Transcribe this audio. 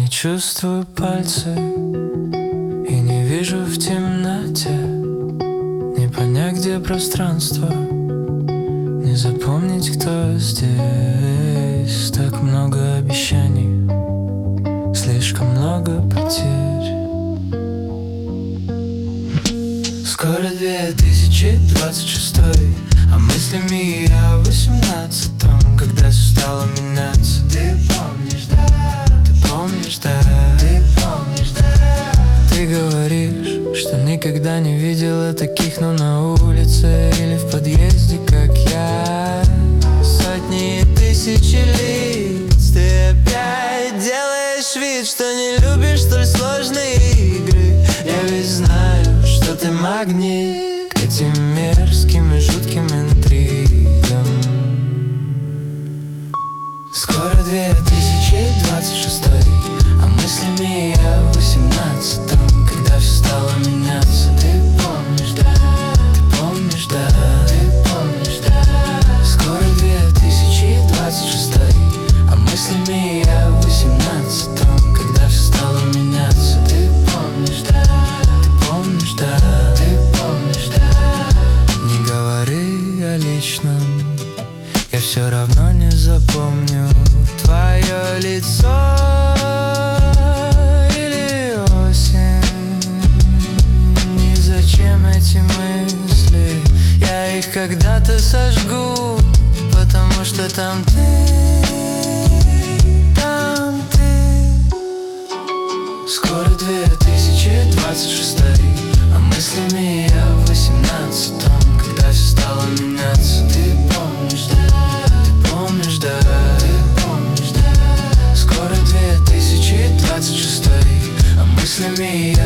не чувствую пальцы и не вижу в темноте. Не понять, где пространство, не запомнить, кто здесь. Так много обещаний, слишком много потерь. Скоро 2026, а мыслями я в 18-м, когда все стало меняться. Ты помнишь, да? Ты помнишь, да? Ты помнишь, да? Ты говоришь, что никогда не видела таких, но на улице или в подъезде, как я. Сотни и тысячи лиц. Ты опять делаешь вид, что не любишь столь сложные игры. Я ведь знаю, что ты магнит к этим мерзким и жутким интригам. Скоро 2026, а мыслями я в 18-м, когда все стало меняться. Ты помнишь, да? Ты помнишь, да? Ты помнишь, да? Скоро 2026, а мыслями я в 18-м, когда все стало меняться. Ты помнишь, да? Ты помнишь, да? Ты помнишь, да? Не говори о личном, я все равно не запомню твое лицо или осень. И зачем эти мысли? Я их когда-то сожгу, потому что там ты, там ты. Скоро 2026, а мыслями я в 18-м, когда все стало меняться. Ты помнишь, да? Ты помнишь, да? Ты помнишь, да? Скоро 2026, а мыслями я